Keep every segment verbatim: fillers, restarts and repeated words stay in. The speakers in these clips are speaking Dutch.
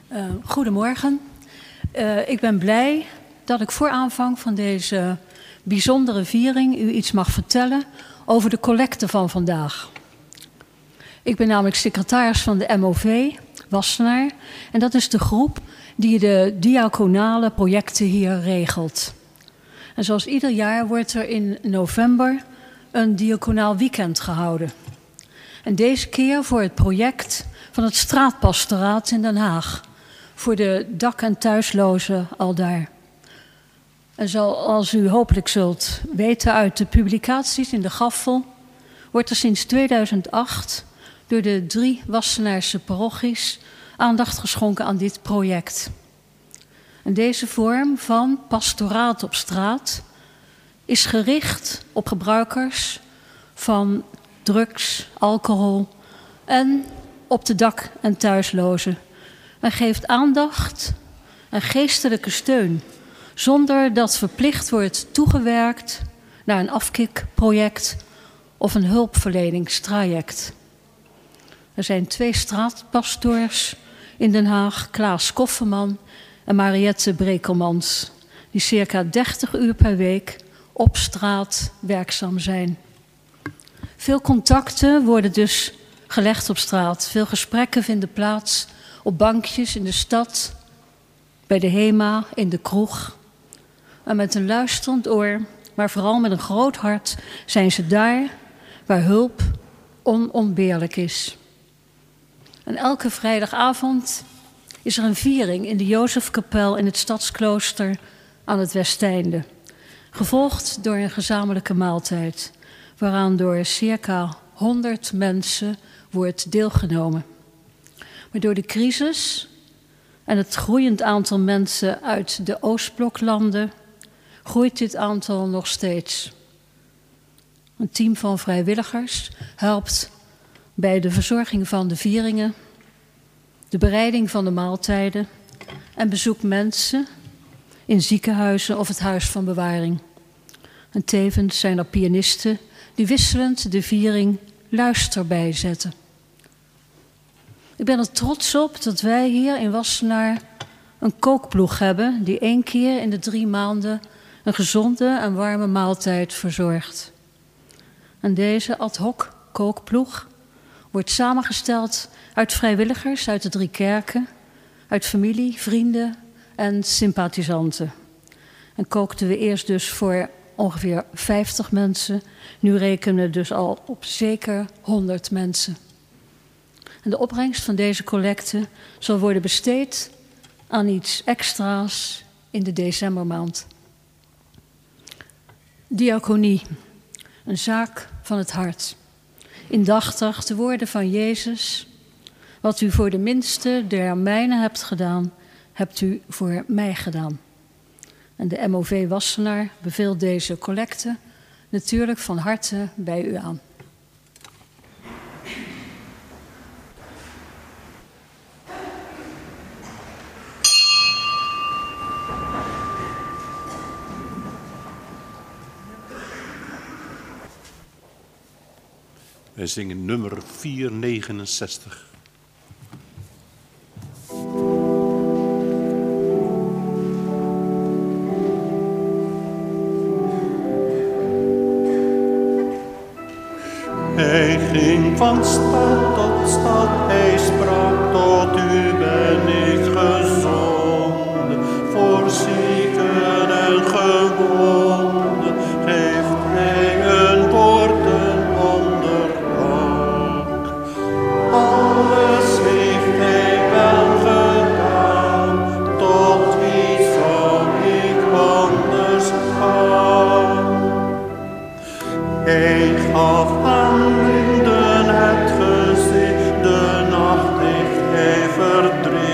Uh, goedemorgen. Uh, ik ben blij dat ik voor aanvang van deze bijzondere viering u iets mag vertellen over de collecte van vandaag. Ik ben namelijk secretaris van de M O V, Wassenaar, en dat is de groep die de diaconale projecten hier regelt. En zoals ieder jaar wordt er in november een diaconaal weekend gehouden. En deze keer voor het project van het straatpastoraat in Den Haag, voor de dak- en thuislozen aldaar. En zoals u hopelijk zult weten uit de publicaties in de Gaffel, wordt er sinds tweeduizend acht door de drie Wassenaarse parochies aandacht geschonken aan dit project. En deze vorm van pastoraat op straat is gericht op gebruikers van drugs, alcohol en op de dak- en thuislozen. En geeft aandacht en geestelijke steun, zonder dat verplicht wordt toegewerkt naar een afkikproject of een hulpverleningstraject. Er zijn twee straatpastoors in Den Haag, Klaas Kofferman en Mariette Brekelmans, die circa dertig uur per week op straat werkzaam zijn. Veel contacten worden dus gelegd op straat. Veel gesprekken vinden plaats op bankjes in de stad, bij de HEMA, in de kroeg. En met een luisterend oor, maar vooral met een groot hart, zijn ze daar waar hulp onontbeerlijk is. En elke vrijdagavond is er een viering in de Jozefkapel in het Stadsklooster aan het Westeinde. Gevolgd door een gezamenlijke maaltijd, waaraan door circa honderd mensen wordt deelgenomen. Maar door de crisis en het groeiend aantal mensen uit de Oostbloklanden groeit dit aantal nog steeds. Een team van vrijwilligers helpt bij de verzorging van de vieringen, de bereiding van de maaltijden en bezoekt mensen in ziekenhuizen of het huis van bewaring. En tevens zijn er pianisten die wisselend de viering luisterbij zetten. Ik ben er trots op dat wij hier in Wassenaar een kookploeg hebben die één keer in de drie maanden een gezonde en warme maaltijd verzorgt. En deze ad hoc kookploeg wordt samengesteld uit vrijwilligers uit de drie kerken, uit familie, vrienden en sympathisanten. En kookten we eerst dus voor ongeveer vijftig mensen. Nu rekenen we dus al op zeker honderd mensen. En de opbrengst van deze collecte zal worden besteed aan iets extra's in de decembermaand. Diaconie, een zaak van het hart. Indachtig de woorden van Jezus: wat u voor de minste der mijnen hebt gedaan, hebt u voor mij gedaan. En de M O V Wassenaar beveelt deze collecte natuurlijk van harte bij u aan. Wij zingen nummer vierhonderdnegenenzestig. Hij ging van stad tot stad, hij sprak: tot u ben ik gezonden, voor zieken en gewonden, geeft hij een woorden onderdak. Alles heeft hij wel gedaan, tot wie zou ik anders gaan? Hij gaf aan blinden het gezicht, de nacht heeft hij verdreven.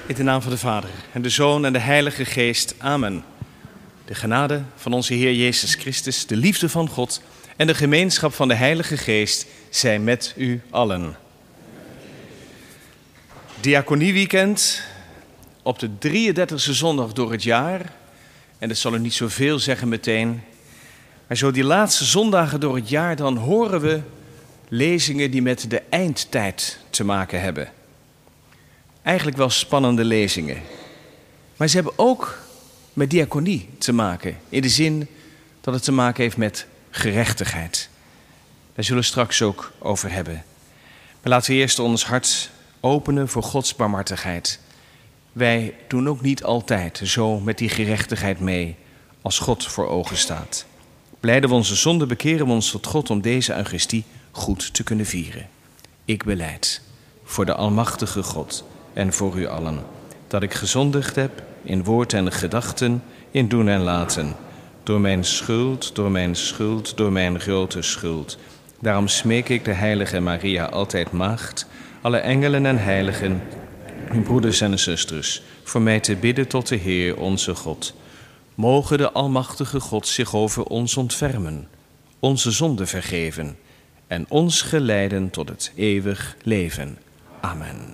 In de naam van de Vader en de Zoon en de Heilige Geest. Amen. De genade van onze Heer Jezus Christus, de liefde van God en de gemeenschap van de Heilige Geest zijn met u allen. Diaconieweekend op de drieëndertigste zondag door het jaar. En dat zal u niet zoveel zeggen meteen. Maar zo die laatste zondagen door het jaar, dan horen we lezingen die met de eindtijd te maken hebben. Eigenlijk wel spannende lezingen. Maar ze hebben ook met diaconie te maken. In de zin dat het te maken heeft met gerechtigheid. Daar zullen we straks ook over hebben. Maar laten we eerst ons hart openen voor Gods barmhartigheid. Wij doen ook niet altijd zo met die gerechtigheid mee als God voor ogen staat. Belijden we onze zonde, bekeren we ons tot God om deze Eucharistie goed te kunnen vieren. Ik belijd voor de Almachtige God en voor u allen, dat ik gezondigd heb in woord en gedachten, in doen en laten, door mijn schuld, door mijn schuld, door mijn grote schuld. Daarom smeek ik de heilige Maria, altijd maagd, alle engelen en heiligen, uw broeders en zusters, voor mij te bidden tot de Heer onze God. Mogen de Almachtige God zich over ons ontfermen, onze zonden vergeven en ons geleiden tot het eeuwig leven. Amen.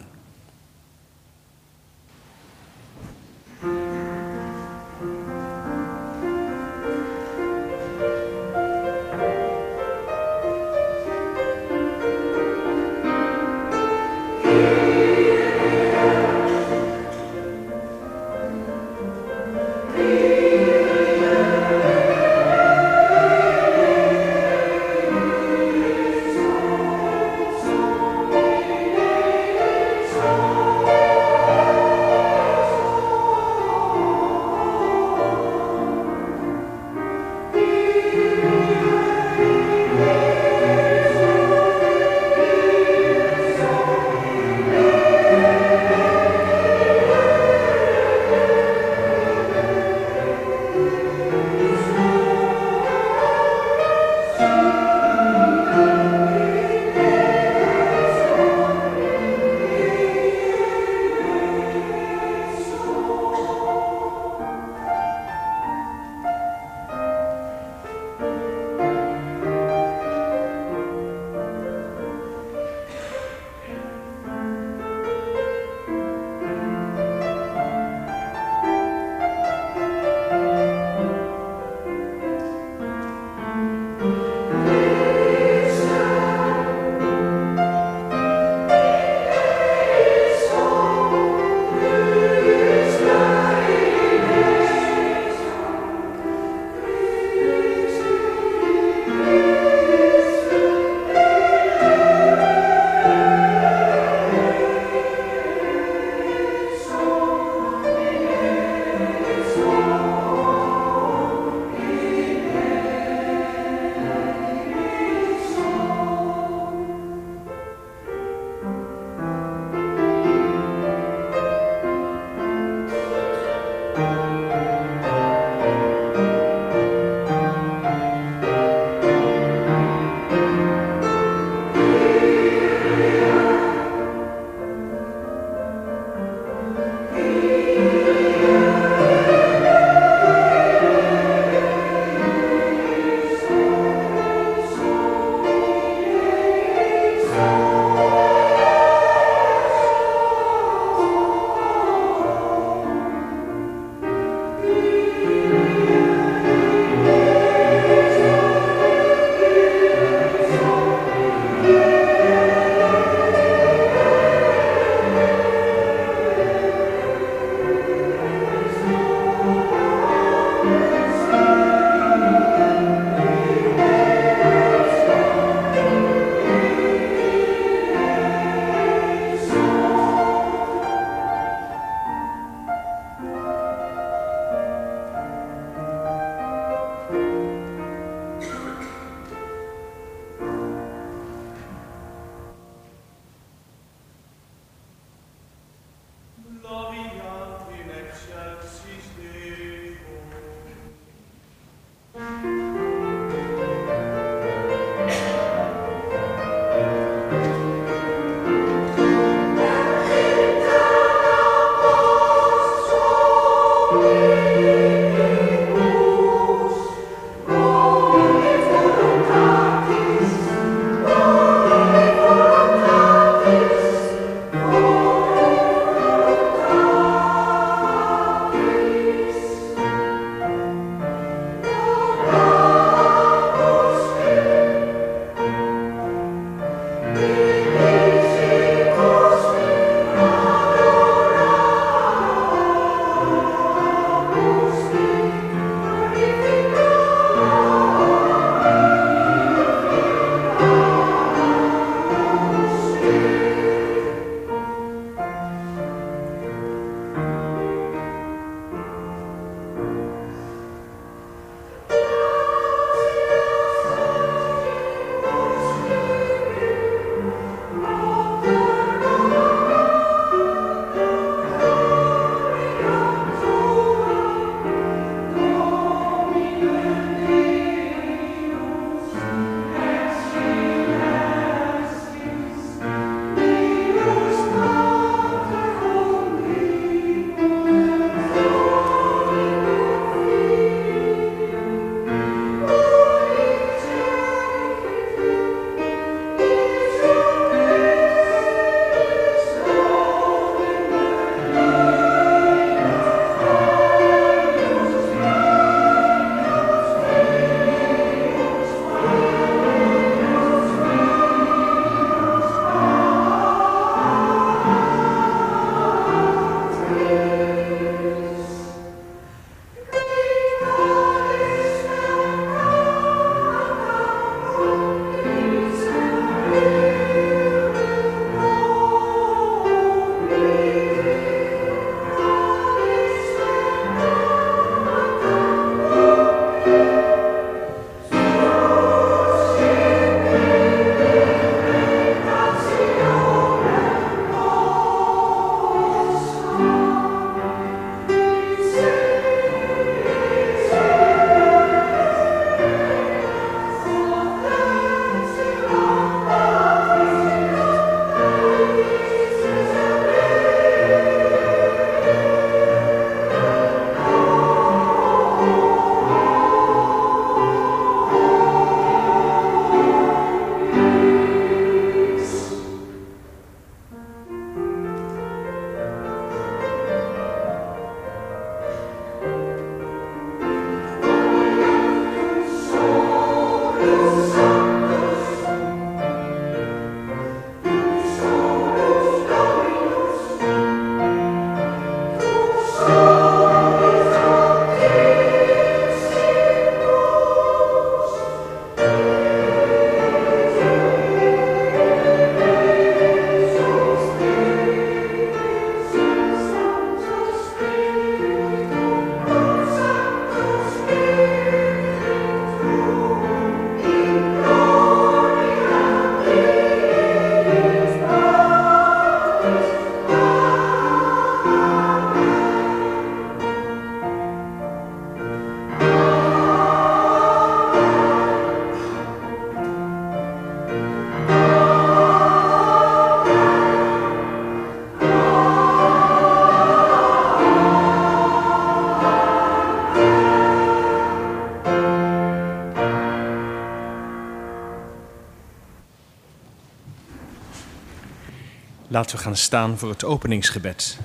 Laten we gaan staan voor het openingsgebed.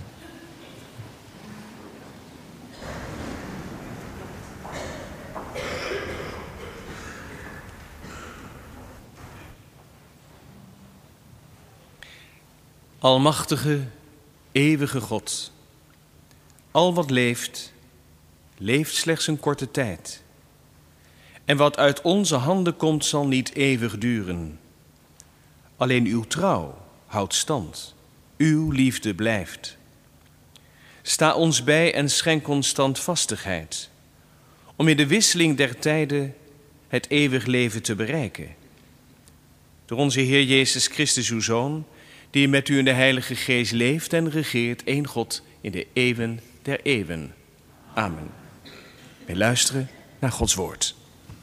Almachtige, eeuwige God, al wat leeft, leeft slechts een korte tijd. En wat uit onze handen komt, zal niet eeuwig duren. Alleen uw trouw houdt stand, uw liefde blijft. Sta ons bij en schenk ons standvastigheid, om in de wisseling der tijden het eeuwig leven te bereiken. Door onze Heer Jezus Christus, uw Zoon, die met u in de Heilige Geest leeft en regeert, één God in de eeuwen der eeuwen. Amen. Wij luisteren naar Gods woord.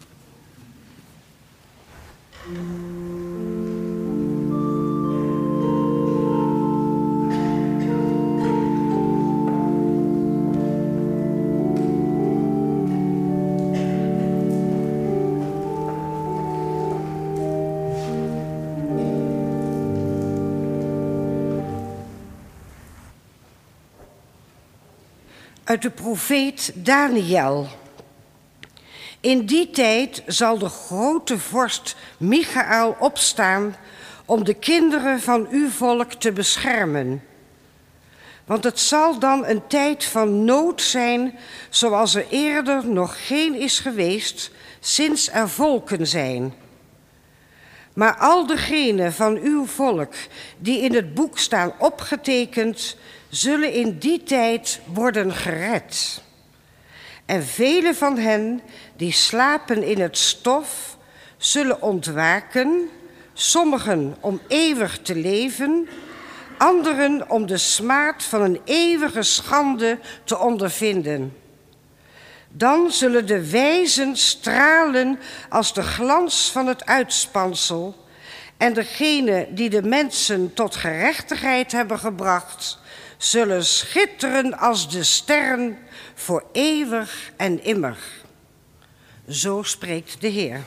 Uit de profeet Daniel. In die tijd zal de grote vorst Michaël opstaan om de kinderen van uw volk te beschermen. Want het zal dan een tijd van nood zijn, zoals er eerder nog geen is geweest, sinds er volken zijn. Maar al degenen van uw volk die in het boek staan opgetekend, zullen in die tijd worden gered. En vele van hen die slapen in het stof, zullen ontwaken, sommigen om eeuwig te leven, anderen om de smaad van een eeuwige schande te ondervinden. Dan zullen de wijzen stralen als de glans van het uitspansel, en degenen die de mensen tot gerechtigheid hebben gebracht, zullen schitteren als de sterren voor eeuwig en immer. Zo spreekt de Heer.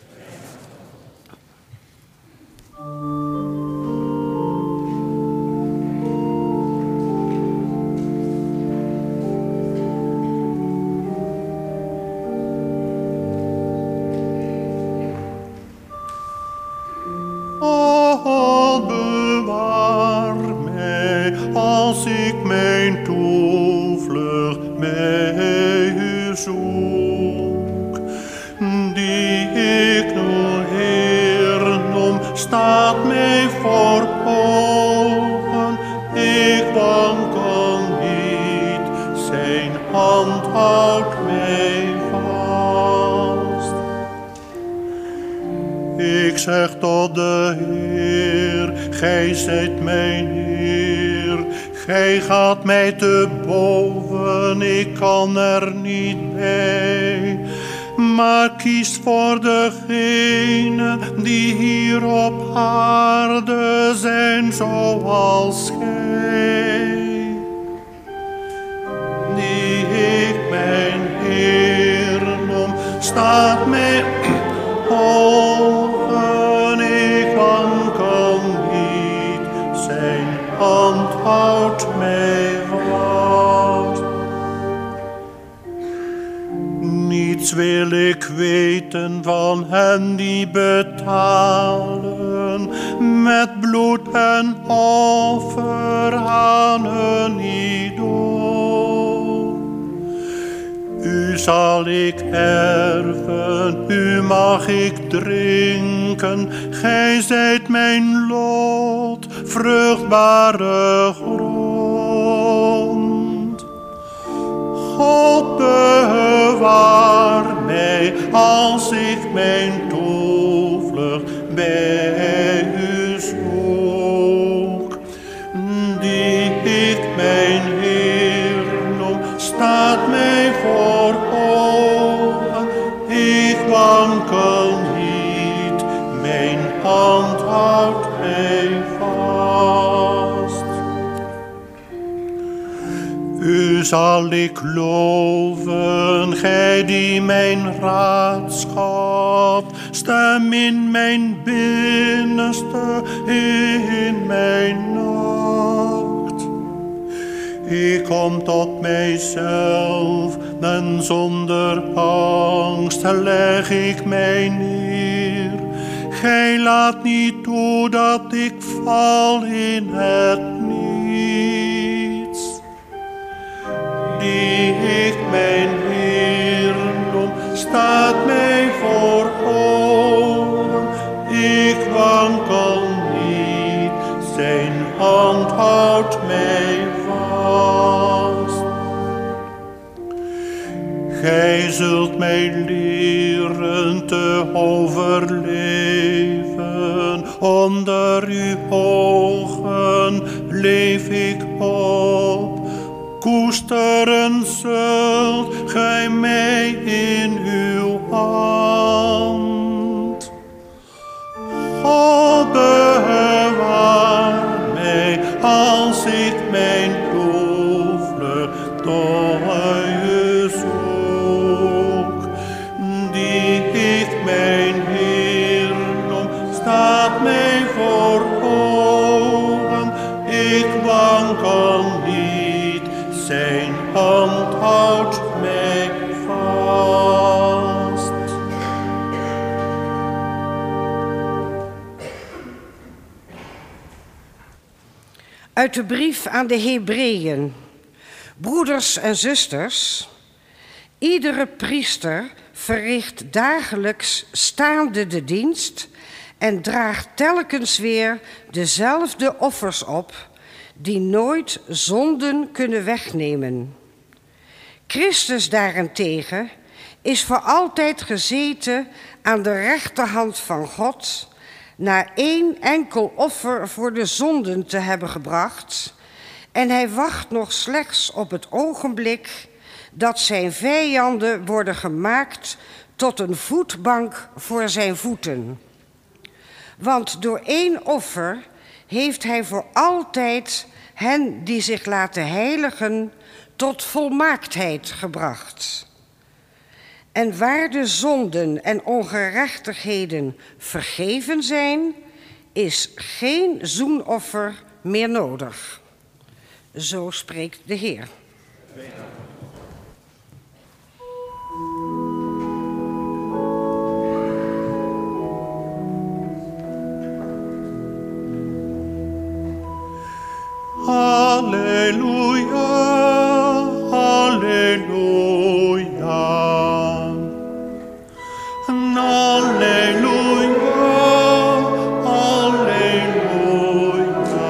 O, bewaar mij als ik mijn toevlucht bij u zoek. Die ik nu, Heer, noem, staat mij voor ogen. Ik wankel niet, zijn hand houdt mij vast. Ik zeg tot de Heer, gij zijt mijn Heer. Gij gaat mij te boven, ik kan er niet bij. Maar kies voor degenen die hier op aarde zijn zoals gij. Die ik mijn Heer noem, staat mij ogen, ik wankel niet, zijn hand houdt mij vast. Niets wil ik weten van hen die betalen met bloed en offer aan hun idool. U zal ik erven, u mag ik drinken, gij zijt mijn lot, vruchtbare grond. God bewaar mij als ik mijn toevlucht bij u zoek. Die ik mijn Heer noem, staat mij voor ogen. Ik wankel niet, mijn hand houdt mij vast. U zal ik loven, gij die mijn raad schat, stem in mijn binnenste, in mijn nacht. Ik kom tot mijzelf, en zonder angst leg ik mij neer. Gij laat niet toe dat ik val in het niets. Die ik mijn Heer noem, staat mij voor ogen. Ik wankel niet, zijn hand houdt mij vast. Gij zult mij leren te overleven, onder uw ogen leef ik op. Koesteren zult gij mij in uw hand. God bewaar mij als ik mijn toevlucht tot u zoek. Die ik mijn Heer noem, staat mij voor ogen. Ik wankel niet, zijn hand houdt mij vast. Uit de brief aan de Hebreeën. Broeders en zusters, iedere priester verricht dagelijks staande de dienst en draagt telkens weer dezelfde offers op, die nooit zonden kunnen wegnemen. Christus daarentegen is voor altijd gezeten aan de rechterhand van God, na één enkel offer voor de zonden te hebben gebracht, en hij wacht nog slechts op het ogenblik dat zijn vijanden worden gemaakt tot een voetbank voor zijn voeten. Want door één offer heeft hij voor altijd hen die zich laten heiligen tot volmaaktheid gebracht. En waar de zonden en ongerechtigheden vergeven zijn, is geen zoenoffer meer nodig. Zo spreekt de Heer. Halleluja, halleluja. Halleluja, halleluja.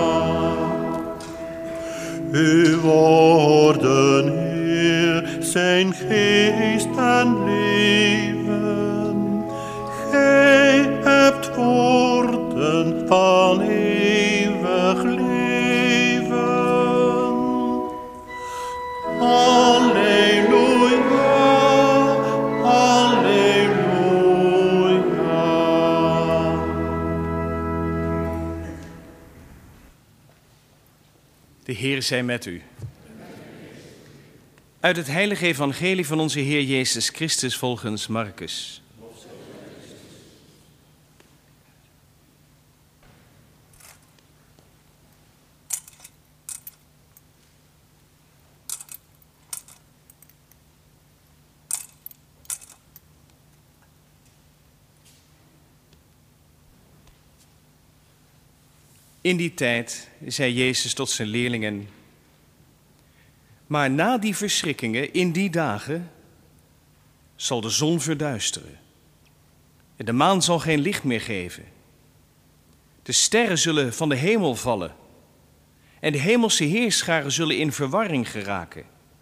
Uw woorden, Heer, zijn geest en leven. Gij hebt woorden van eeuwig leven. Halleluja, halleluja. De Heer zij met u. Uit het heilige evangelie van onze Heer Jezus Christus volgens Marcus. In die tijd zei Jezus tot zijn leerlingen: maar na die verschrikkingen, in die dagen, zal de zon verduisteren. En de maan zal geen licht meer geven. De sterren zullen van de hemel vallen. En de hemelse heerscharen zullen in verwarring geraken.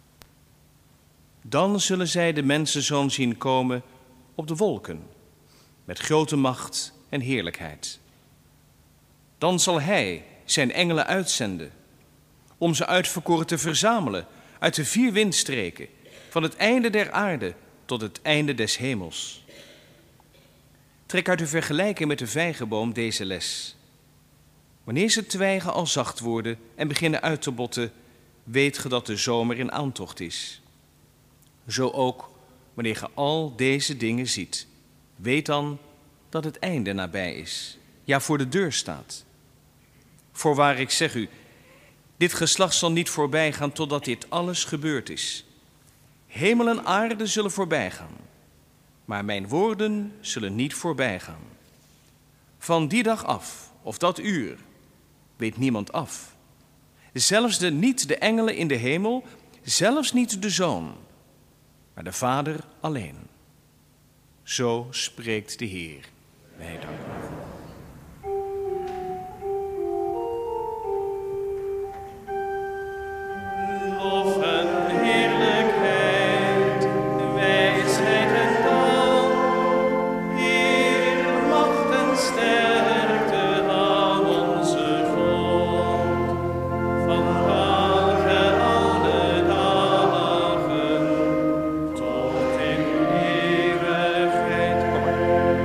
Dan zullen zij de mensenzoon zien komen op de wolken, met grote macht en heerlijkheid. Dan zal hij zijn engelen uitzenden, om ze uitverkoren te verzamelen uit de vier windstreken, van het einde der aarde tot het einde des hemels. Trek uit de vergelijking met de vijgenboom deze les. Wanneer ze twijgen al zacht worden en beginnen uit te botten, weet ge dat de zomer in aantocht is. Zo ook wanneer ge al deze dingen ziet. Weet dan dat het einde nabij is, ja, voor de deur staat. Voorwaar, ik zeg u, dit geslacht zal niet voorbij gaan totdat dit alles gebeurd is. Hemel en aarde zullen voorbij gaan, maar mijn woorden zullen niet voorbij gaan. Van die dag af, of dat uur, weet niemand af. Zelfs de, niet de engelen in de hemel, zelfs niet de Zoon, maar de Vader alleen. Zo spreekt de Heer. Wij danken. Lof en heerlijkheid, wijsheid en taal, Heer, macht en sterkte aan onze God. Vandaag en alle dagen, tot in eeuwigheid. Kom maar.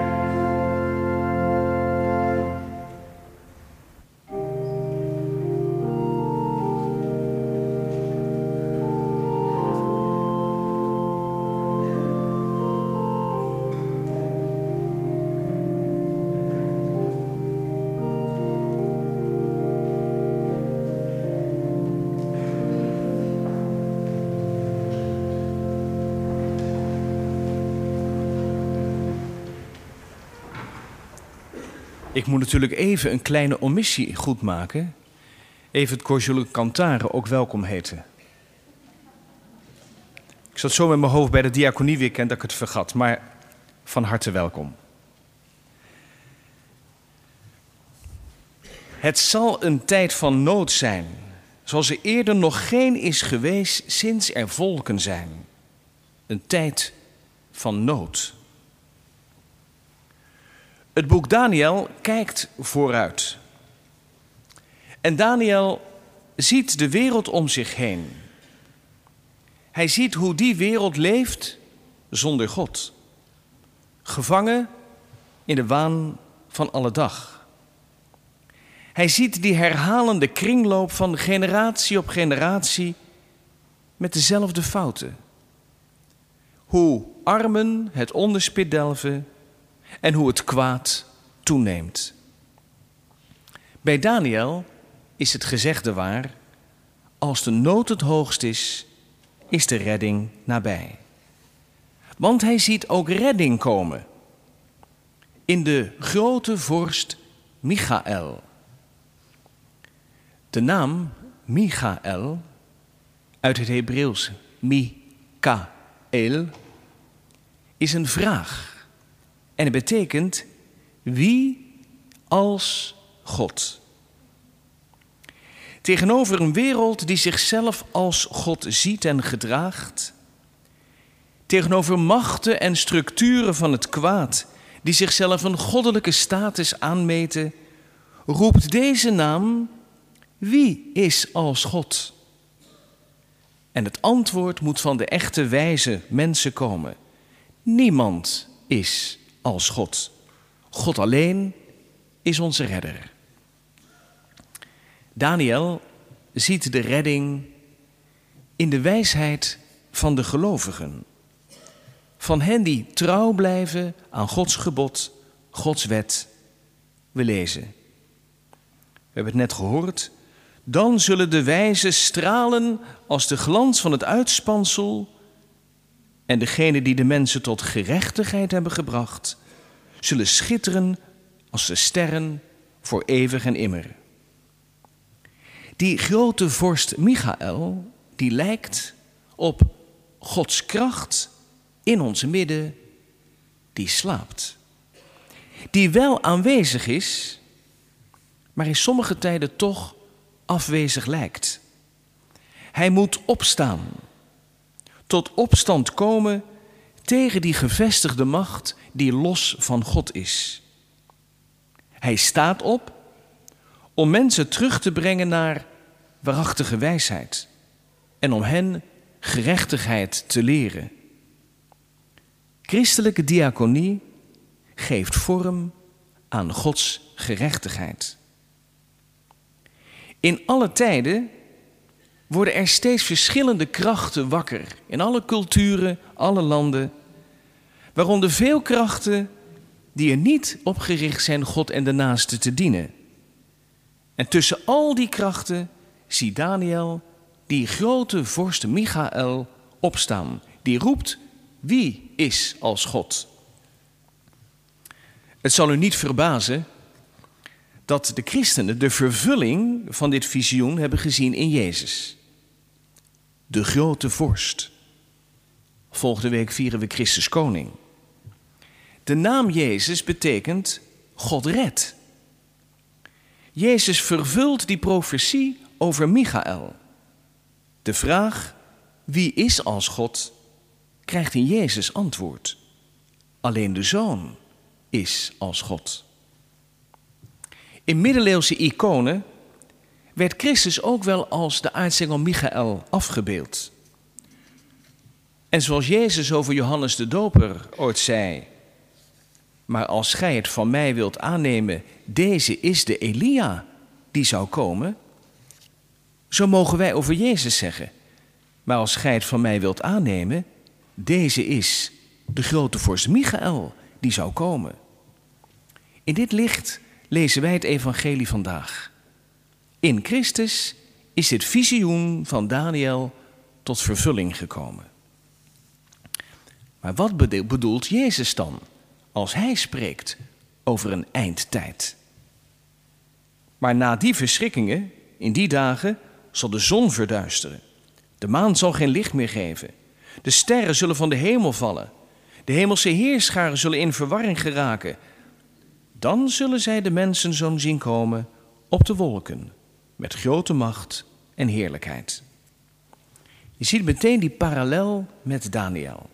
Ik moet natuurlijk even een kleine omissie goedmaken. Even het Corjole Cantare ook welkom heten. Ik zat zo met mijn hoofd bij de diaconieweekend dat ik het vergat, maar van harte welkom. Het zal een tijd van nood zijn, zoals er eerder nog geen is geweest sinds er volken zijn. Een tijd van nood. Het boek Daniël kijkt vooruit. En Daniël ziet de wereld om zich heen. Hij ziet hoe die wereld leeft zonder God. Gevangen in de waan van alle dag. Hij ziet die herhalende kringloop van generatie op generatie met dezelfde fouten. Hoe armen het onderspit delven en hoe het kwaad toeneemt. Bij Daniël is het gezegde waar: als de nood het hoogst is, is de redding nabij. Want hij ziet ook redding komen in de grote vorst Michaël. De naam Michaël, uit het Hebreeuws Mikael, is een vraag. En het betekent wie als God. Tegenover een wereld die zichzelf als God ziet en gedraagt. Tegenover machten en structuren van het kwaad die zichzelf een goddelijke status aanmeten, roept deze naam: wie is als God? En het antwoord moet van de echte wijze mensen komen. Niemand is als God. God alleen is onze redder. Daniël ziet de redding in de wijsheid van de gelovigen. Van hen die trouw blijven aan Gods gebod, Gods wet. We lezen. We hebben het net gehoord. Dan zullen de wijzen stralen als de glans van het uitspansel. En degenen die de mensen tot gerechtigheid hebben gebracht, zullen schitteren als de sterren voor eeuwig en immer. Die grote vorst Michaël, die lijkt op Gods kracht in ons midden, die slaapt. Die wel aanwezig is, maar in sommige tijden toch afwezig lijkt. Hij moet opstaan, tot opstand komen tegen die gevestigde macht die los van God is. Hij staat op om mensen terug te brengen naar waarachtige wijsheid en om hen gerechtigheid te leren. Christelijke diaconie geeft vorm aan Gods gerechtigheid. In alle tijden worden er steeds verschillende krachten wakker. In alle culturen, alle landen. Waaronder veel krachten die er niet op gericht zijn God en de naaste te dienen. En tussen al die krachten ziet Daniel die grote vorst Michael opstaan. Die roept, wie is als God? Het zal u niet verbazen dat de christenen de vervulling van dit visioen hebben gezien in Jezus. De grote vorst. Volgende week vieren we Christus Koning. De naam Jezus betekent God redt. Jezus vervult die profetie over Michael. De vraag, wie is als God, krijgt in Jezus antwoord. Alleen de Zoon is als God. In middeleeuwse iconen werd Christus ook wel als de aartsengel Michael afgebeeld. En zoals Jezus over Johannes de Doper ooit zei, maar als gij het van mij wilt aannemen, deze is de Elia die zou komen, zo mogen wij over Jezus zeggen, maar als gij het van mij wilt aannemen, deze is de grote vorst Michael die zou komen. In dit licht lezen wij het evangelie vandaag. In Christus is dit visioen van Daniel tot vervulling gekomen. Maar wat bedoelt Jezus dan als hij spreekt over een eindtijd? Maar na die verschrikkingen, in die dagen, zal de zon verduisteren. De maan zal geen licht meer geven. De sterren zullen van de hemel vallen. De hemelse heerscharen zullen in verwarring geraken. Dan zullen zij de mensenzoon zien komen op de wolken, met grote macht en heerlijkheid. Je ziet meteen die parallel met Daniel.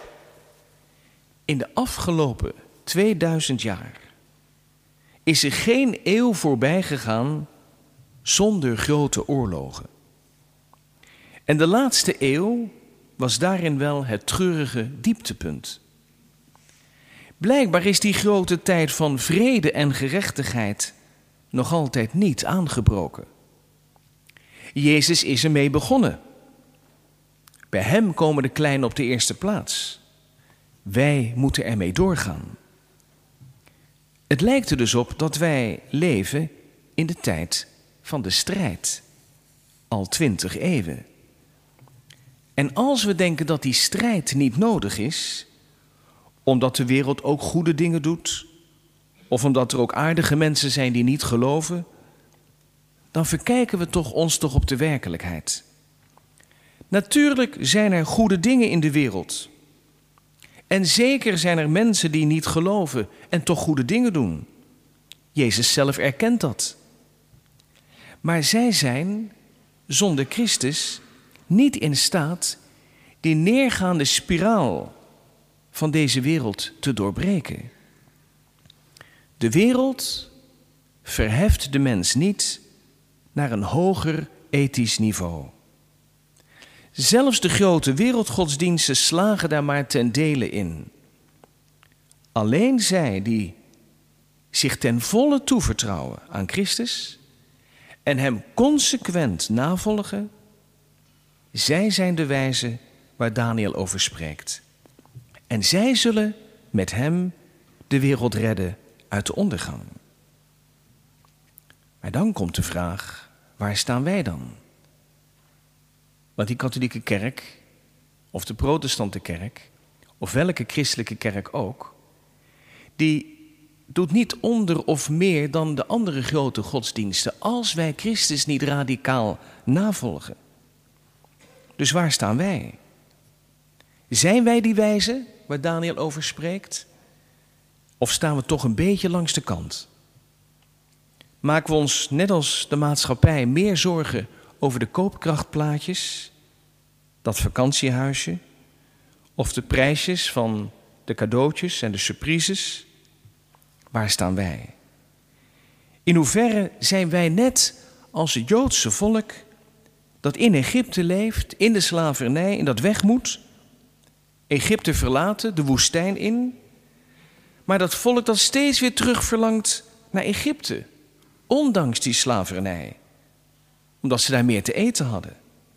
In de afgelopen tweeduizend jaar is er geen eeuw voorbij gegaan zonder grote oorlogen. En de laatste eeuw was daarin wel het treurige dieptepunt. Blijkbaar is die grote tijd van vrede en gerechtigheid nog altijd niet aangebroken. Jezus is ermee begonnen. Bij hem komen de kleinen op de eerste plaats. Wij moeten ermee doorgaan. Het lijkt er dus op dat wij leven in de tijd van de strijd. Al twintig eeuwen. En als we denken dat die strijd niet nodig is, omdat de wereld ook goede dingen doet, of omdat er ook aardige mensen zijn die niet geloven, dan verkijken we toch ons toch op de werkelijkheid. Natuurlijk zijn er goede dingen in de wereld. En zeker zijn er mensen die niet geloven en toch goede dingen doen. Jezus zelf erkent dat. Maar zij zijn, zonder Christus, niet in staat die neergaande spiraal van deze wereld te doorbreken. De wereld verheft de mens niet naar een hoger ethisch niveau. Zelfs de grote wereldgodsdiensten slagen daar maar ten dele in. Alleen zij die zich ten volle toevertrouwen aan Christus en hem consequent navolgen, zij zijn de wijzen waar Daniel over spreekt. En zij zullen met hem de wereld redden uit de ondergang. Maar dan komt de vraag, waar staan wij dan? Want die katholieke kerk, of de protestante kerk, of welke christelijke kerk ook, die doet niet onder of meer dan de andere grote godsdiensten, als wij Christus niet radicaal navolgen. Dus waar staan wij? Zijn wij die wijzen waar Daniel over spreekt? Of staan we toch een beetje langs de kant? Maken we ons, net als de maatschappij, meer zorgen over de koopkrachtplaatjes, dat vakantiehuisje, of de prijsjes van de cadeautjes en de surprises? Waar staan wij? In hoeverre zijn wij net als het Joodse volk dat in Egypte leeft, in de slavernij, en dat weg moet, Egypte verlaten, de woestijn in, maar dat volk dat steeds weer terug verlangt naar Egypte, ondanks die slavernij, omdat ze daar meer te eten hadden.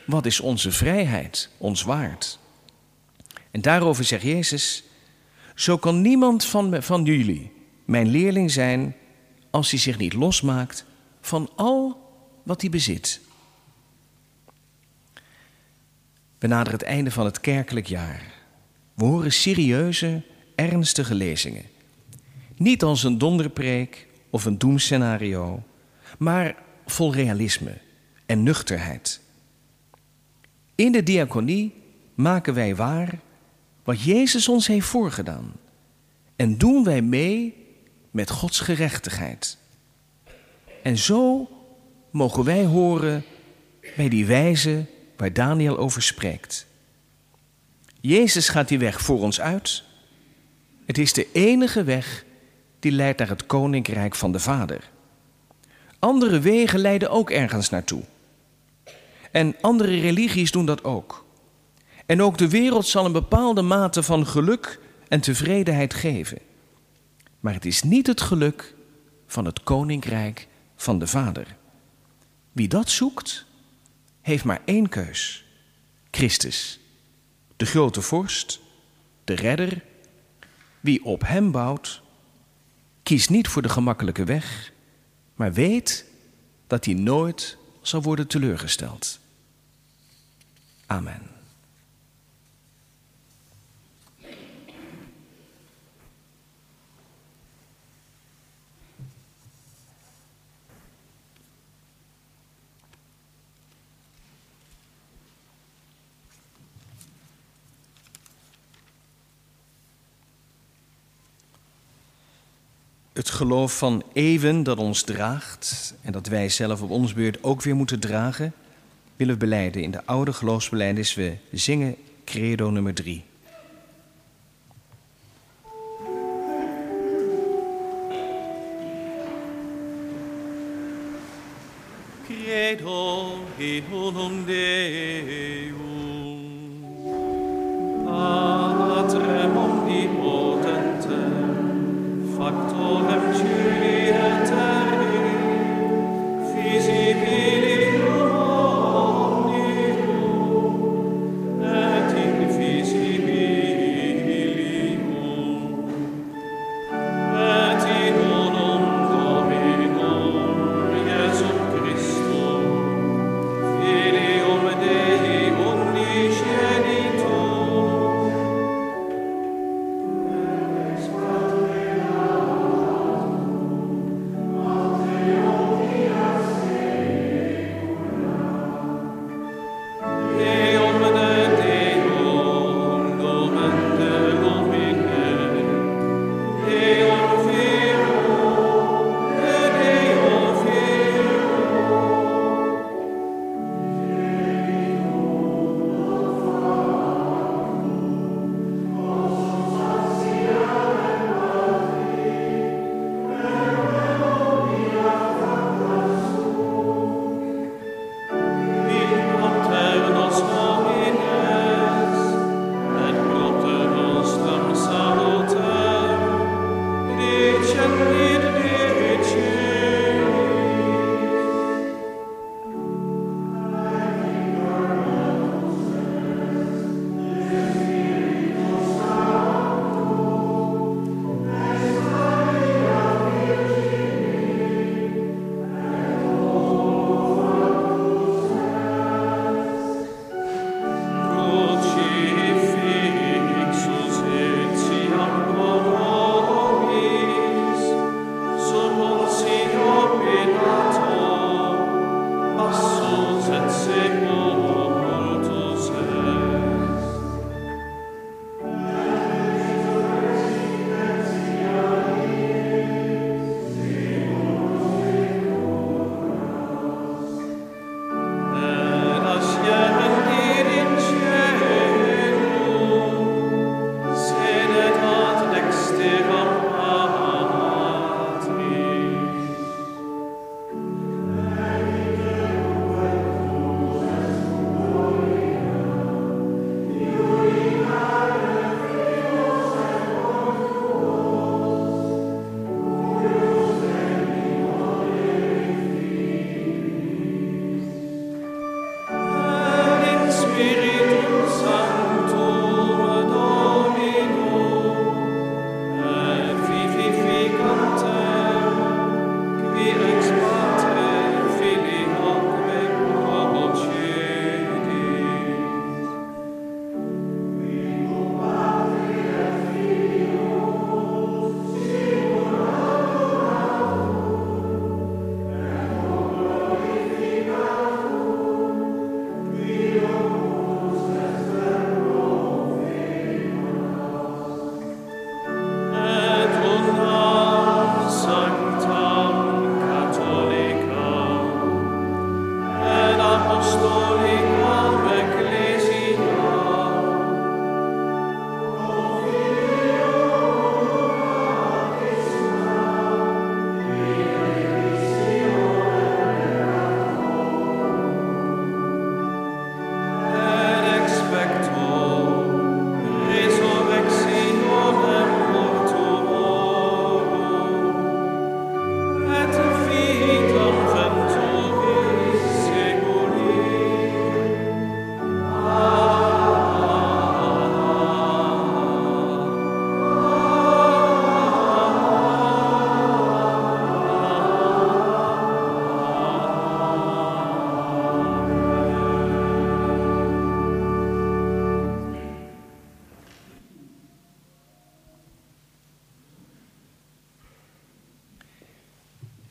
wat is onze vrijheid ons waard? En daarover zegt Jezus, zo kan niemand van, van jullie mijn leerling zijn als hij zich niet losmaakt van al wat hij bezit. We naderen het einde van het kerkelijk jaar. We horen serieuze, ernstige lezingen. Niet als een donderpreek of een doemscenario, maar vol realisme en nuchterheid. In de diaconie maken wij waar wat Jezus ons heeft voorgedaan. En doen wij mee met Gods gerechtigheid. En zo mogen wij horen bij die wijze waar Daniel over spreekt. Jezus gaat die weg voor ons uit. Het is de enige weg die leidt naar het koninkrijk van de Vader. Andere wegen leiden ook ergens naartoe. En andere religies doen dat ook. En ook de wereld zal een bepaalde mate van geluk en tevredenheid geven. Maar het is niet het geluk van het koninkrijk van de Vader. Wie dat zoekt, heeft maar één keus. Christus, de grote vorst, de redder. Wie op hem bouwt, kiest niet voor de gemakkelijke weg, maar weet dat hij nooit zal worden teleurgesteld. Amen. Het geloof van eeuwen dat ons draagt en dat wij zelf op ons beurt ook weer moeten dragen, willen we belijden in de oude geloofsbelijdenis. We zingen credo nummer drie. Credo in unum Deum, Patrem omnipotentem, Factorem Cui et terri, visibilium omnium, et invisibilium, et in unum Dominum Iesum Christum, Filium Dei unigenitum,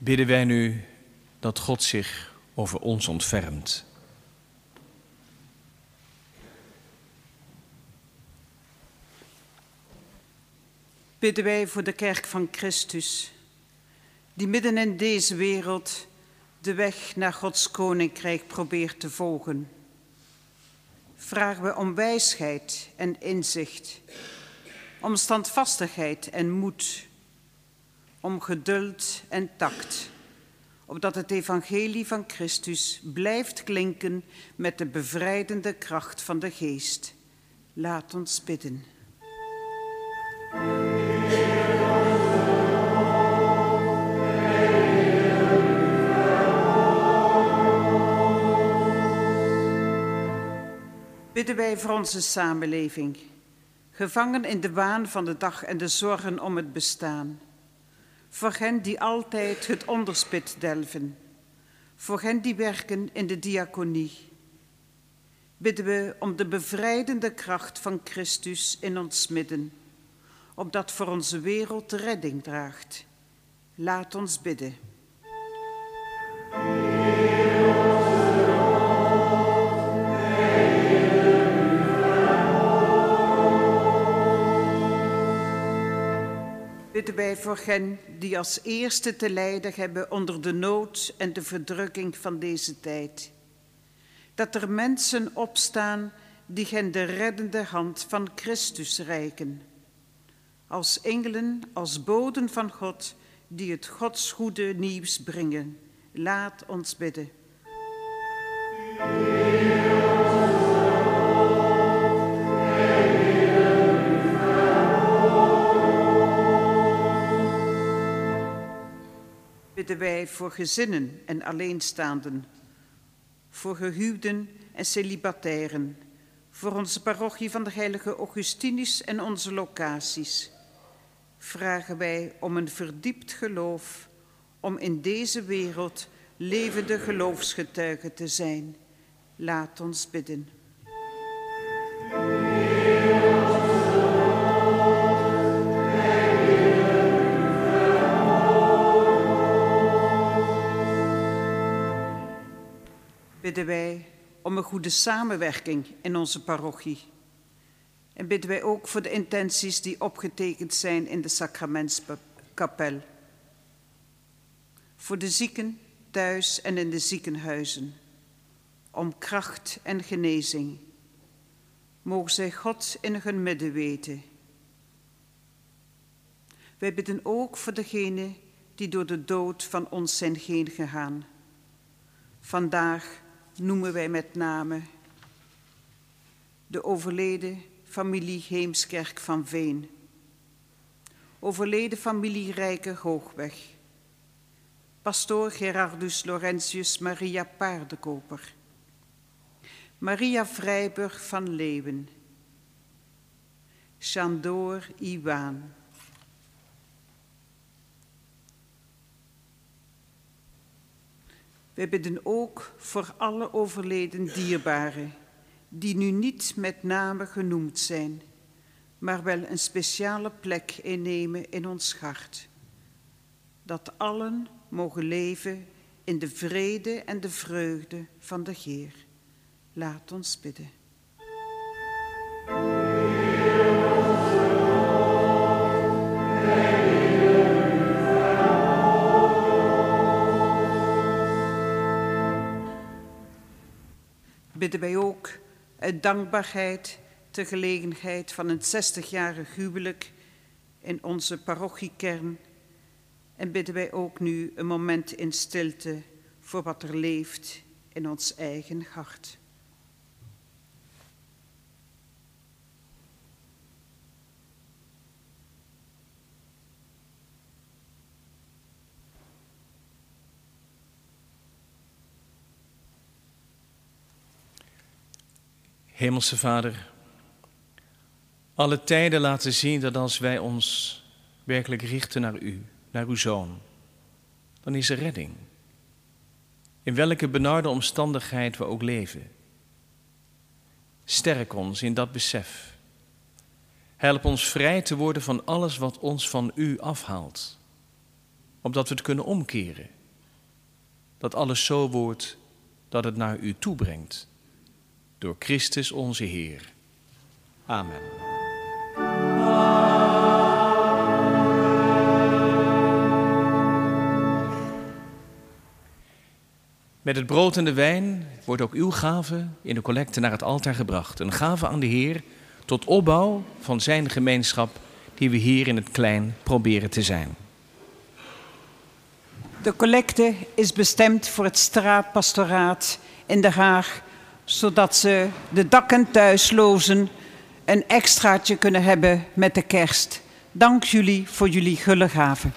bidden wij nu dat God zich over ons ontfermt. Bidden wij voor de kerk van Christus, die midden in deze wereld de weg naar Gods koninkrijk probeert te volgen. Vragen we om wijsheid en inzicht, om standvastigheid en moed, om geduld en tact, opdat het evangelie van Christus blijft klinken met de bevrijdende kracht van de Geest. Laat ons bidden. Bidden wij voor onze samenleving, gevangen in de waan van de dag en de zorgen om het bestaan. Voor hen die altijd het onderspit delven, voor hen die werken in de diaconie. Bidden we om de bevrijdende kracht van Christus in ons midden, opdat voor onze wereld de redding draagt. Laat ons bidden. Bidden wij voor hen die als eerste te lijden hebben onder de nood en de verdrukking van deze tijd. Dat er mensen opstaan die hen de reddende hand van Christus reiken. Als engelen, als boden van God, die het Gods goede nieuws brengen. Laat ons bidden. Bidden wij voor gezinnen en alleenstaanden, voor gehuwden en celibatairen, voor onze parochie van de heilige Augustinus en onze locaties. Vragen wij om een verdiept geloof, om in deze wereld levende geloofsgetuigen te zijn. Laat ons bidden. Bidden wij om een goede samenwerking in onze parochie. En bidden wij ook voor de intenties die opgetekend zijn in de sacramentskapel. Voor de zieken thuis en in de ziekenhuizen. Om kracht en genezing. Mogen zij God in hun midden weten. Wij bidden ook voor degenen die door de dood van ons zijn heen gegaan. Vandaag noemen wij met name de overleden familie Heemskerk van Veen, overleden familie Rijke Hoogweg, pastoor Gerardus Laurentius Maria Paardenkoper, Maria Vrijburg van Leeuwen, Chandoor Iwaan. Wij bidden ook voor alle overleden dierbaren, die nu niet met name genoemd zijn, maar wel een speciale plek innemen in ons hart. Dat allen mogen leven in de vrede en de vreugde van de Heer. Laat ons bidden. Bidden wij ook uit dankbaarheid ter gelegenheid van een zestigjarig huwelijk in onze parochiekern. En bidden wij ook nu een moment in stilte voor wat er leeft in ons eigen hart. Hemelse Vader, alle tijden laten zien dat als wij ons werkelijk richten naar U, naar uw Zoon, dan is er redding. In welke benarde omstandigheid we ook leven. Sterk ons in dat besef. Help ons vrij te worden van alles wat ons van U afhaalt, opdat we het kunnen omkeren dat alles zo wordt dat het naar u toe brengt. Door Christus onze Heer. Amen. Met het brood en de wijn wordt ook uw gave in de collecte naar het altaar gebracht. Een gave aan de Heer tot opbouw van zijn gemeenschap die we hier in het klein proberen te zijn. De collecte is bestemd voor het straatpastoraat in Den Haag, zodat ze de dak- en thuislozen een extraatje kunnen hebben met de kerst. Dank jullie voor jullie gulle gave.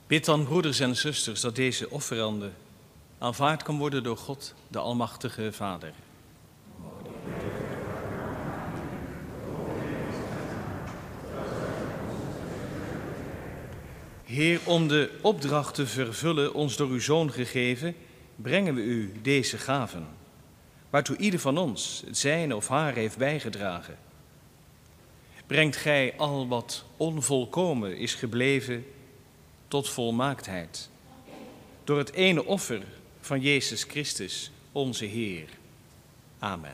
Bid dan, broeders en zusters, dat deze offerande aanvaard kan worden door God, de Almachtige Vader. Heer, om de opdracht te vervullen ons door uw Zoon gegeven, brengen we u deze gaven, waartoe ieder van ons het zijne of haar heeft bijgedragen. Brengt gij al wat onvolkomen is gebleven tot volmaaktheid, door het ene offer van Jezus Christus, onze Heer. Amen.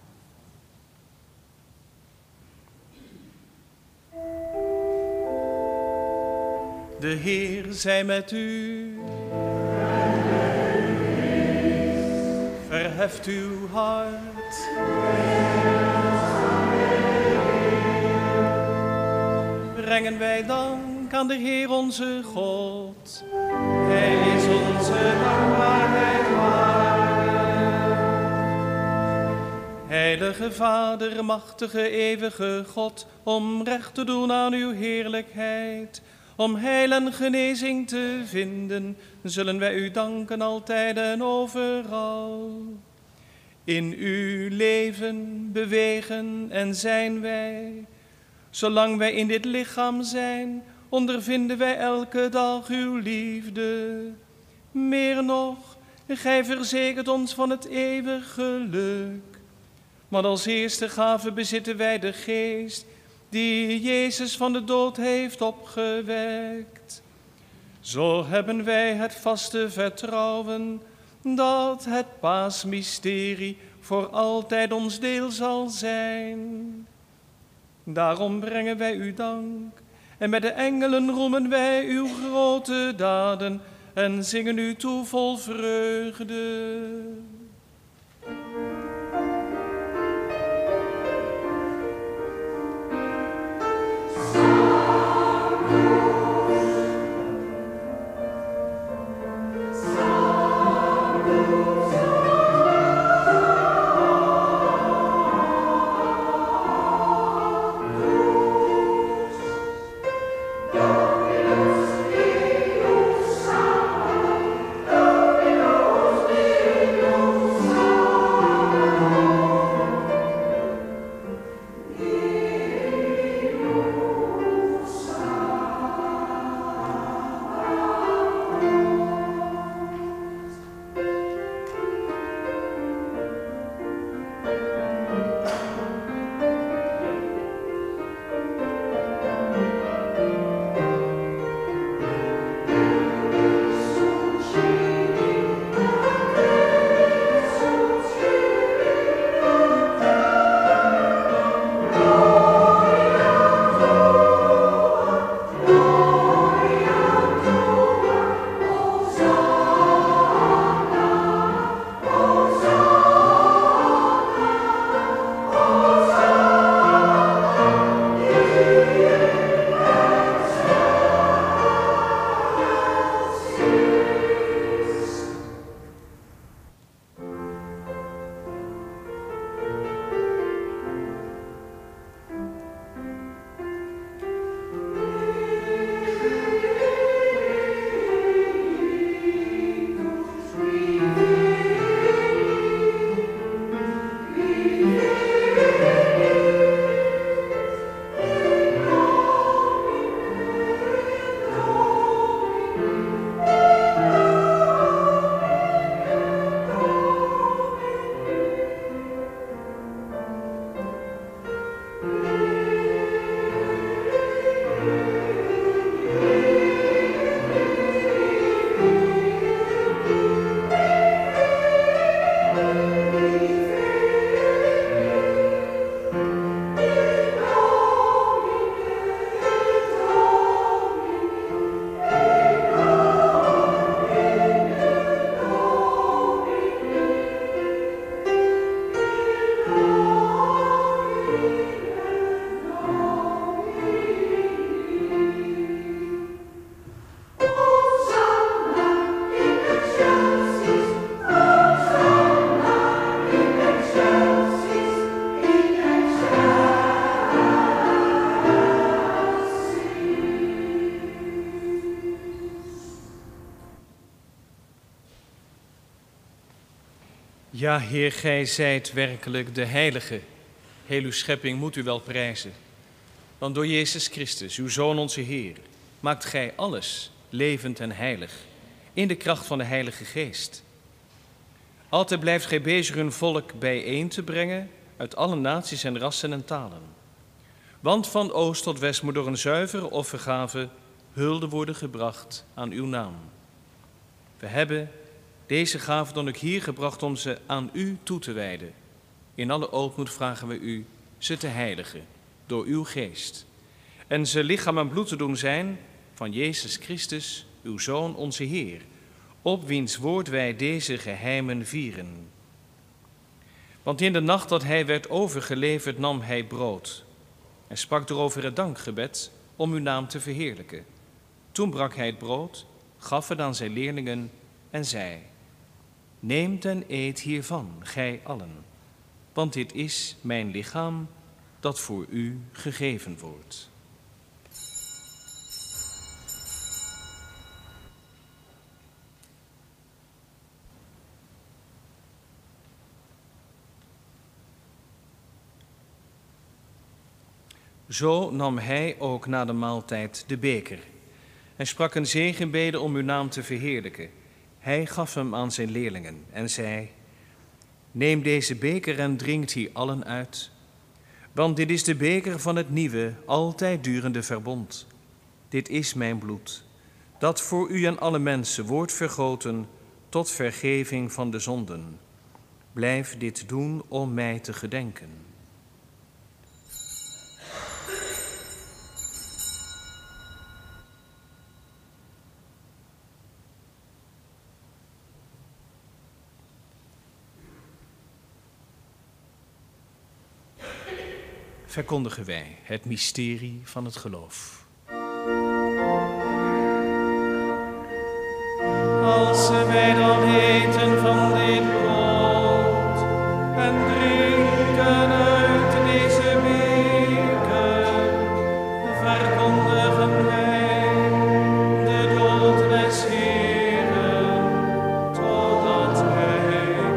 De Heer zij met u. Verheft uw hart. Brengen wij dank aan de Heer onze God. Hij is onze dankbaarheid waardig. Heilige Vader, machtige, eeuwige God, om recht te doen aan uw heerlijkheid, om heil en genezing te vinden, zullen wij u danken altijd en overal. In uw leven bewegen en zijn wij. Zolang wij in dit lichaam zijn, ondervinden wij elke dag uw liefde. Meer nog, gij verzekert ons van het eeuwig geluk. Want als eerste gave bezitten wij de geest, die Jezus van de dood heeft opgewekt. Zo hebben wij het vaste vertrouwen dat het paasmysterie voor altijd ons deel zal zijn. Daarom brengen wij u dank en met de engelen roemen wij uw grote daden en zingen u toe vol vreugde. Dominus Ja, Heer, gij zijt werkelijk de Heilige. Heel uw schepping moet u wel prijzen. Want door Jezus Christus, uw Zoon, onze Heer, maakt gij alles levend en heilig, in de kracht van de Heilige Geest. Altijd blijft gij bezig uw volk bijeen te brengen uit alle naties en rassen en talen. Want van oost tot west moet door een zuivere offergave hulde worden gebracht aan uw naam. We hebben deze gave dan ook hier gebracht om ze aan u toe te wijden. In alle ootmoed vragen we u ze te heiligen door uw geest. En ze lichaam en bloed te doen zijn van Jezus Christus, uw Zoon, onze Heer, op wiens woord wij deze geheimen vieren. Want in de nacht dat hij werd overgeleverd nam hij brood en sprak erover het dankgebed om uw naam te verheerlijken. Toen brak hij het brood, gaf het aan zijn leerlingen en zei: neemt en eet hiervan, gij allen, want dit is mijn lichaam dat voor u gegeven wordt. Zo nam hij ook na de maaltijd de beker en sprak een zegenbede om uw naam te verheerlijken. Hij gaf hem aan zijn leerlingen en zei: neem deze beker en drinkt hier allen uit, want dit is de beker van het nieuwe, altijd durende verbond. Dit is mijn bloed, dat voor u en alle mensen wordt vergoten tot vergeving van de zonden. Blijf dit doen om mij te gedenken. Verkondigen wij het mysterie van het geloof. Als wij dan eten van dit brood en drinken uit deze beker, verkondigen wij de dood des Heeren totdat hij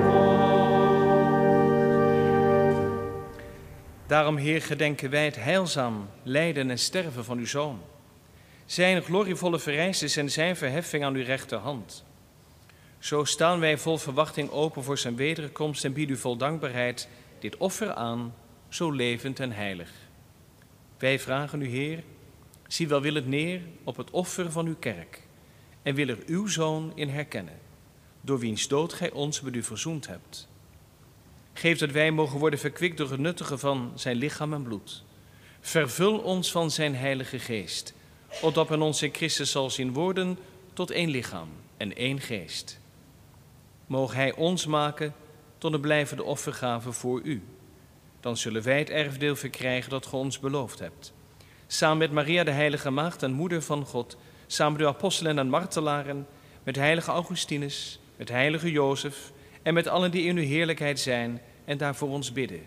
komt. Daarom, Heer, gedenken wij het heilzaam lijden en sterven van uw Zoon, zijn glorievolle verrijzenis en zijn verheffing aan uw rechterhand. Zo staan wij vol verwachting open voor zijn wederkomst en bieden u vol dankbaarheid dit offer aan, zo levend en heilig. Wij vragen u, Heer, zie welwillend neer op het offer van uw kerk en wil er uw Zoon in herkennen, door wiens dood gij ons met u verzoend hebt. Geef dat wij mogen worden verkwikt door het nuttige van zijn lichaam en bloed. Vervul ons van zijn heilige geest, opdat men ons in Christus zal zien worden tot één lichaam en één geest. Moge hij ons maken tot een blijvende offergave voor u. Dan zullen wij het erfdeel verkrijgen dat ge ons beloofd hebt. Samen met Maria de heilige maagd en moeder van God, samen met de apostelen en martelaren, met heilige Augustinus, met heilige Jozef en met allen die in uw heerlijkheid zijn en daar voor ons bidden.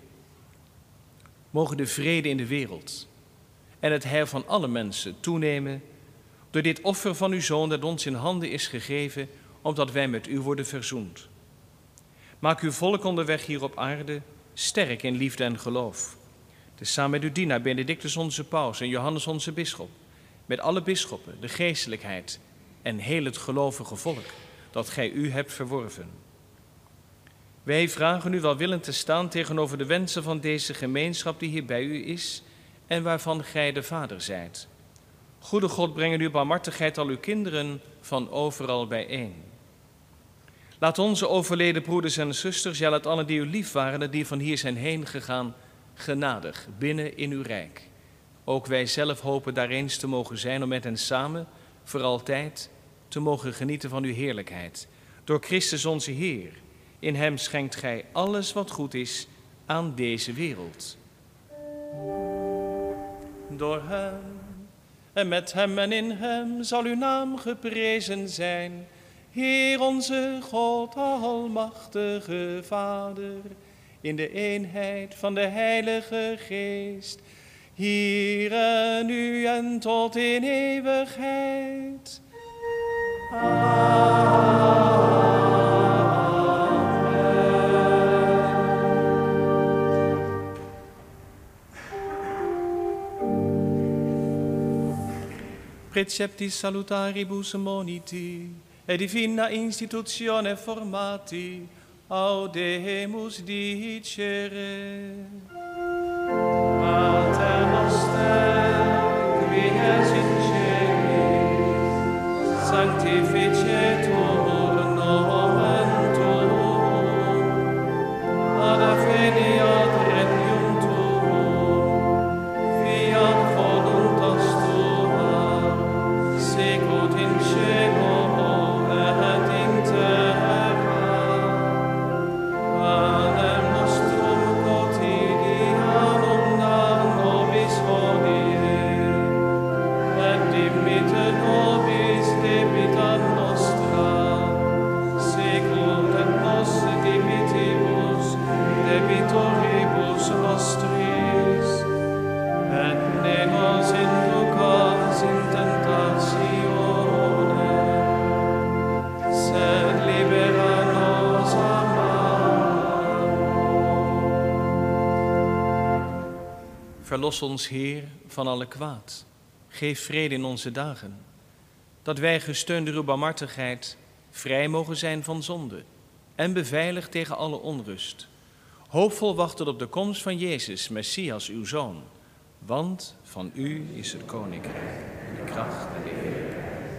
Mogen de vrede in de wereld en het heil van alle mensen toenemen door dit offer van uw Zoon dat ons in handen is gegeven, opdat wij met u worden verzoend. Maak uw volk onderweg hier op aarde sterk in liefde en geloof. Dus samen met uw dienaar Benedictus onze paus en Johannes onze bisschop, met alle bisschoppen, de geestelijkheid en heel het gelovige volk dat gij u hebt verworven. Wij vragen u welwillend te staan tegenover de wensen van deze gemeenschap die hier bij u is en waarvan gij de vader zijt. Goede God, breng in uw barmhartigheid al uw kinderen van overal bijeen. Laat onze overleden broeders en zusters, ja, laat allen die u lief waren en die van hier zijn heen gegaan, genadig binnen in uw rijk. Ook wij zelf hopen daar eens te mogen zijn om met hen samen voor altijd te mogen genieten van uw heerlijkheid. Door Christus onze Heer. In hem schenkt gij alles wat goed is aan deze wereld. Door hem en met hem en in hem zal uw naam geprezen zijn. Heer onze God, almachtige Vader, in de eenheid van de Heilige Geest, hier en nu en tot in eeuwigheid. Amen. preceptis salutaribus moniti, et divina institutione formati, audemus dicere. Pater noster, qui es in celis, sanctificetur nomen tuum, adveniat regnum tuum, fiat voluntas tua, sicut in cielo et in terra. Panem nostrum quotidianum da nobis hodie, et dimitte nobis debita nostra, sicut et nos dimittibus debitoribus nostris, et ne nos inducas in tentatione, sed libera nos a malo. Verlos ons, Heer, van alle kwaad. Geef vrede in onze dagen, dat wij, gesteund door uw barmhartigheid, vrij mogen zijn van zonde en beveiligd tegen alle onrust. Hoopvol wachten op de komst van Jezus, Messias, uw Zoon. Want van u is het koninkrijk, de kracht en de eer.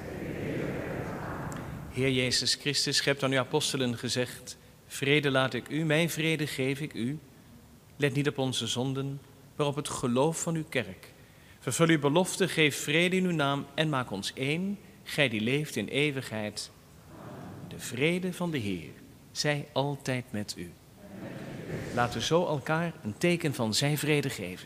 Heer Jezus Christus, gij hebt aan uw apostelen gezegd: vrede laat ik u, mijn vrede geef ik u. Let niet op onze zonden, maar op het geloof van uw kerk. Vervul uw belofte, geef vrede in uw naam en maak ons één, gij die leeft in eeuwigheid. De vrede van de Heer zij altijd met u. Laten we zo elkaar een teken van zijn vrede geven.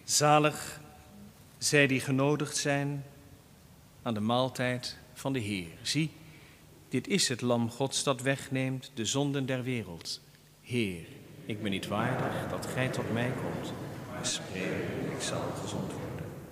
Zalig zij die genodigd zijn aan de maaltijd van de Heer. Zie, dit is het lam Gods dat wegneemt de zonden der wereld. Heer, ik ben niet waardig dat gij tot mij komt, maar spreek, ik zal gezond worden.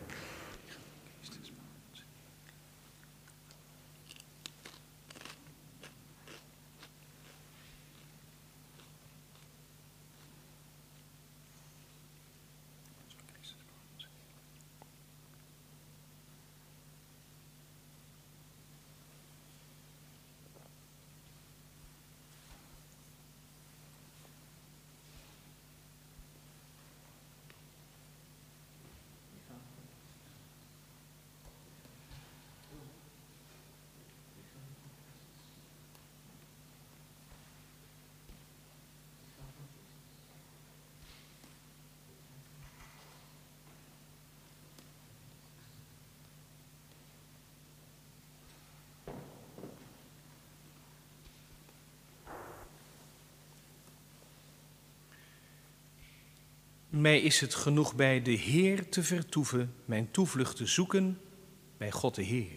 Mij is het genoeg bij de Heer te vertoeven, mijn toevlucht te zoeken bij God de Heer.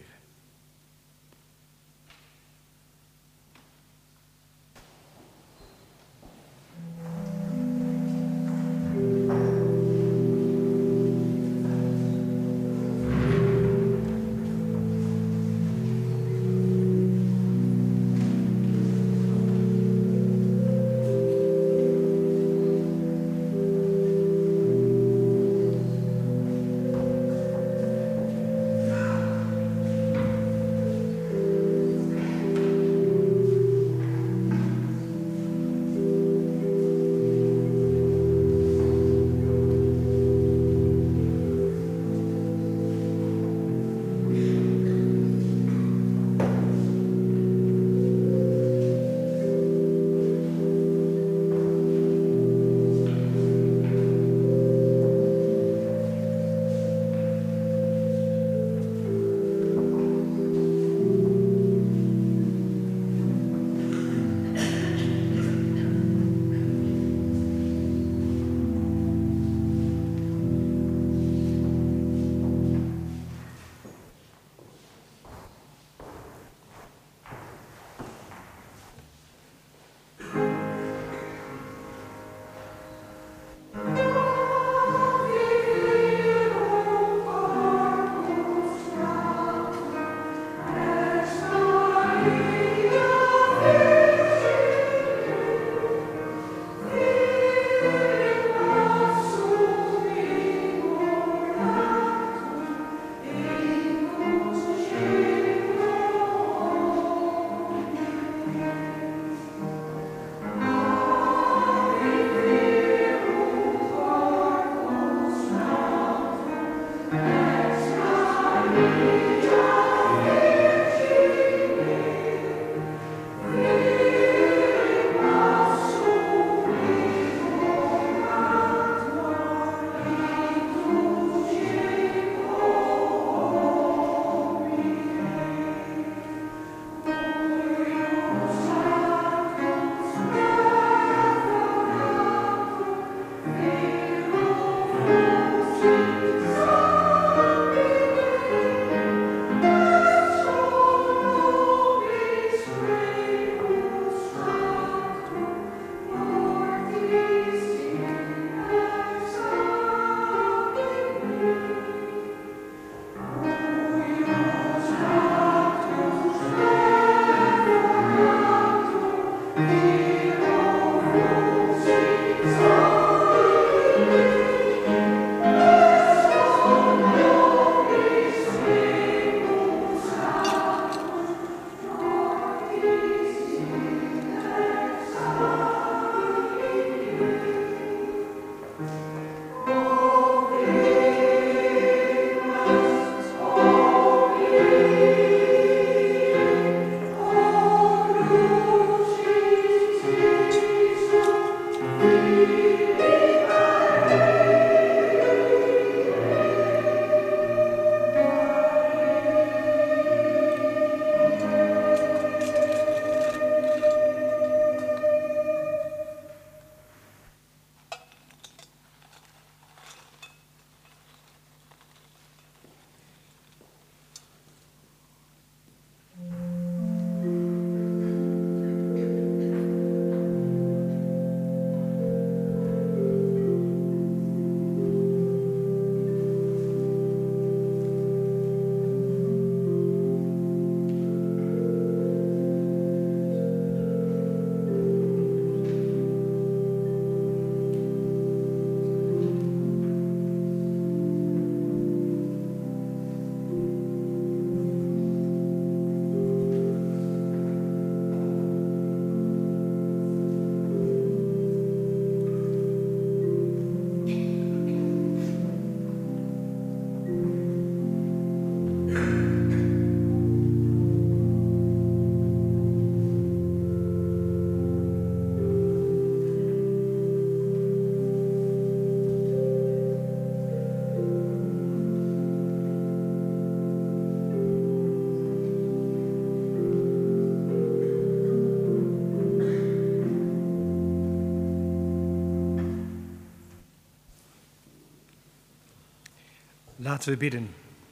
Laten we bidden.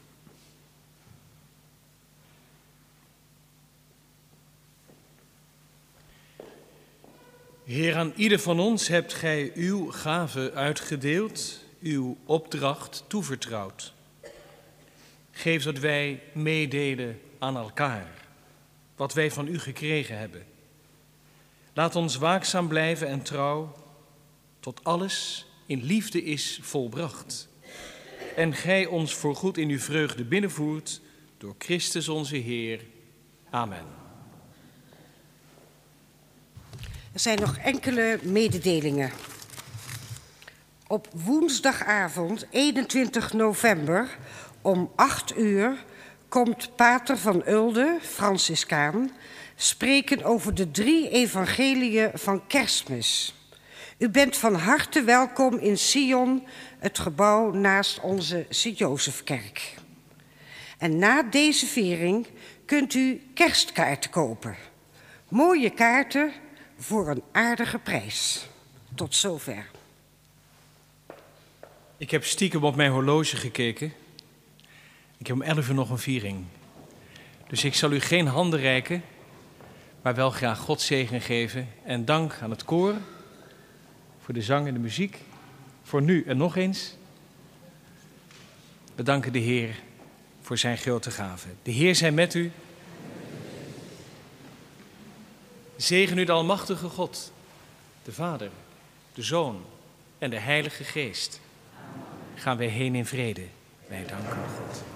Heer, aan ieder van ons hebt gij uw gave uitgedeeld, uw opdracht toevertrouwd. Geef dat wij meedelen aan elkaar, wat wij van u gekregen hebben. Laat ons waakzaam blijven en trouw, tot alles in liefde is volbracht. En gij ons voorgoed in uw vreugde binnenvoert, door Christus onze Heer. Amen. Er zijn nog enkele mededelingen. Op woensdagavond eenentwintig november om acht uur komt Pater van Ulde, Franciscaan, spreken over de drie evangeliën van Kerstmis. U bent van harte welkom in Sion, het gebouw naast onze Sint-Jozefkerk. En na deze viering kunt u kerstkaarten kopen. Mooie kaarten voor een aardige prijs. Tot zover. Ik heb stiekem op mijn horloge gekeken. Ik heb om elf uur nog een viering. Dus ik zal u geen handen reiken, maar wel graag Gods zegen geven. En dank aan het koor voor de zang en de muziek. Voor nu en nog eens. We danken de Heer voor zijn grote gave. De Heer zij met u. Zegen u de almachtige God, de Vader, de Zoon en de Heilige Geest. Gaan wij heen in vrede. Wij danken God.